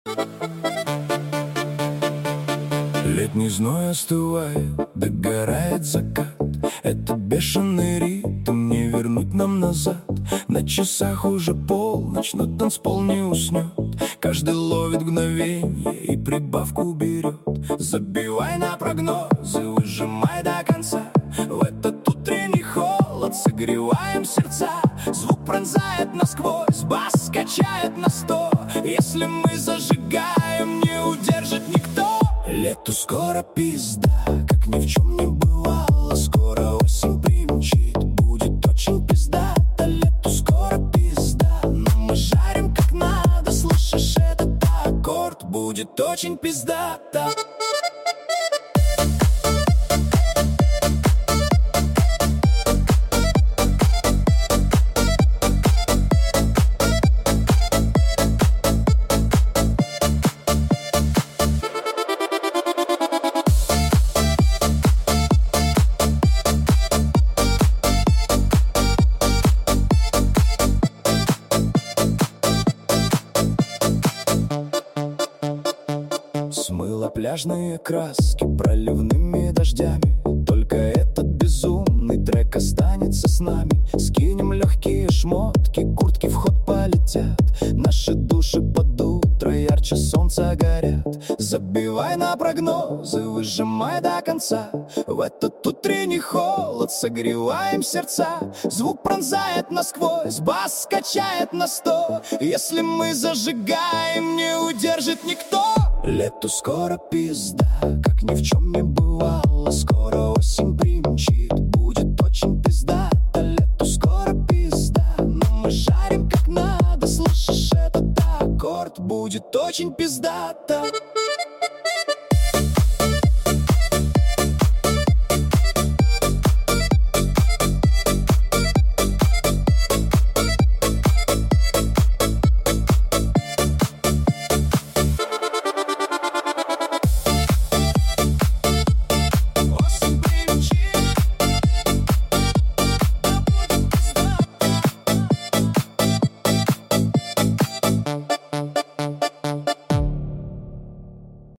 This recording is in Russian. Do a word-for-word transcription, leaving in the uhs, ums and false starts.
Летний зной остывает, догорает закат. Это бешеный ритм, не вернуть нам назад. На часах уже полночь, но танцпол не уснет. Каждый ловит мгновенье и прибавку берет. Забивай на прогнозы, выжимай до конца. В этот утренний холод согреваем сердца. Звук пронзает насквозь, бас качает на сто. Если мы зажигаем, не удержит никто. Лету скоро пизда, как ни в чем не бывало. Скоро осень примчит, будет очень пиздато. Лету скоро пизда, но мы жарим как надо. Слышишь этот аккорд, будет очень пиздато. Смыла пляжные краски проливными дождями. Только этот безумный трек останется с нами. Скинем легкие шмотки, куртки в ход полетят. Наши души под утро ярче солнца горят. Забивай на прогнозы, выжимай до конца. В этот утренний холод согреваем сердца. Звук пронзает насквозь, бас качает на сто. Если мы зажигаем, не удержит никто. Лету скоро пизда, как ни в чем не бывало. Скоро осень примчит, будет очень пиздато. Лету скоро пизда, но мы жарим как надо. Слышишь этот аккорд, будет очень пиздато.